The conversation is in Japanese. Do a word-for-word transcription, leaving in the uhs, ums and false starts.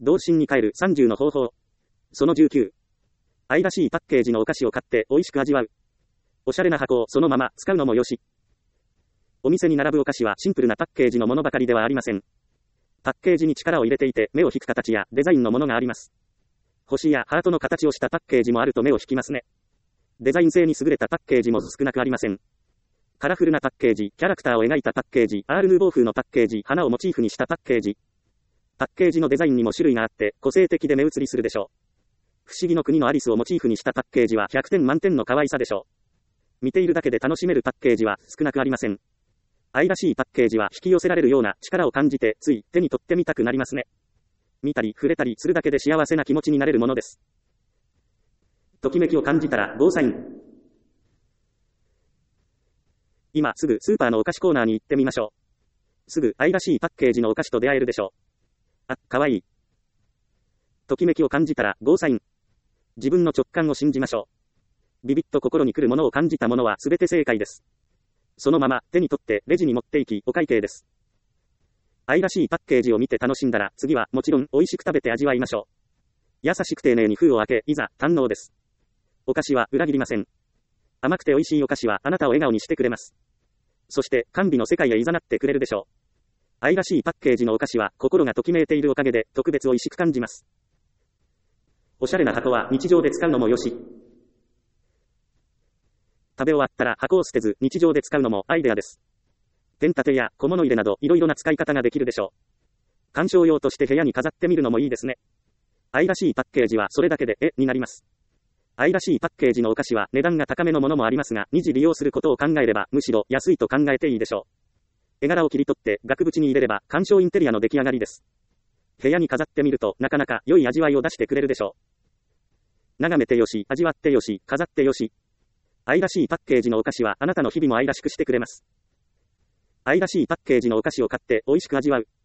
童心に帰るさんじゅうの方法。そのじゅうきゅう。愛らしいパッケージのお菓子を買って美味しく味わう。おしゃれな箱をそのまま使うのもよし。お店に並ぶお菓子はシンプルなパッケージのものばかりではありません。パッケージに力を入れていて目を引く形やデザインのものがあります。星やハートの形をしたパッケージもあると目を引きますね。デザイン性に優れたパッケージも少なくありません。カラフルなパッケージ、キャラクターを描いたパッケージ、アールヌーボー風のパッケージ、花をモチーフにしたパッケージ。パッケージのデザインにも種類があって個性的で目移りするでしょう。不思議の国のアリスをモチーフにしたパッケージはひゃくてん満点の可愛さでしょう。見ているだけで楽しめるパッケージは少なくありません。愛らしいパッケージは引き寄せられるような力を感じてつい手に取ってみたくなりますね。見たり触れたりするだけで幸せな気持ちになれるものです。ときめきを感じたらゴーサイン。今すぐスーパーのお菓子コーナーに行ってみましょう。すぐ愛らしいパッケージのお菓子と出会えるでしょう。あ、かわいい。ときめきを感じたらゴーサイン。自分の直感を信じましょう。ビビッと心に来るものを感じたものはすべて正解です。そのまま手に取ってレジに持っていきお会計です。愛らしいパッケージを見て楽しんだら次はもちろん美味しく食べて味わいましょう。優しく丁寧に封を開けいざ堪能です。お菓子は裏切りません。甘くて美味しいお菓子はあなたを笑顔にしてくれます。そして甘美の世界へ誘ってくれるでしょう。愛らしいパッケージのお菓子は心がときめいているおかげで特別美味しく感じます。おしゃれな箱は日常で使うのもよし。食べ終わったら箱を捨てず日常で使うのもアイデアです。ペン立てや小物入れなどいろいろな使い方ができるでしょう。鑑賞用として部屋に飾ってみるのもいいですね。愛らしいパッケージはそれだけで絵になります。愛らしいパッケージのお菓子は値段が高めのものもありますが、二次利用することを考えればむしろ安いと考えていいでしょう。絵柄を切り取って額縁に入れれば鑑賞インテリアの出来上がりです。部屋に飾ってみるとなかなか良い味わいを出してくれるでしょう。眺めてよし、味わってよし、飾ってよし。愛らしいパッケージのお菓子はあなたの日々も愛らしくしてくれます。愛らしいパッケージのお菓子を買って美味しく味わう。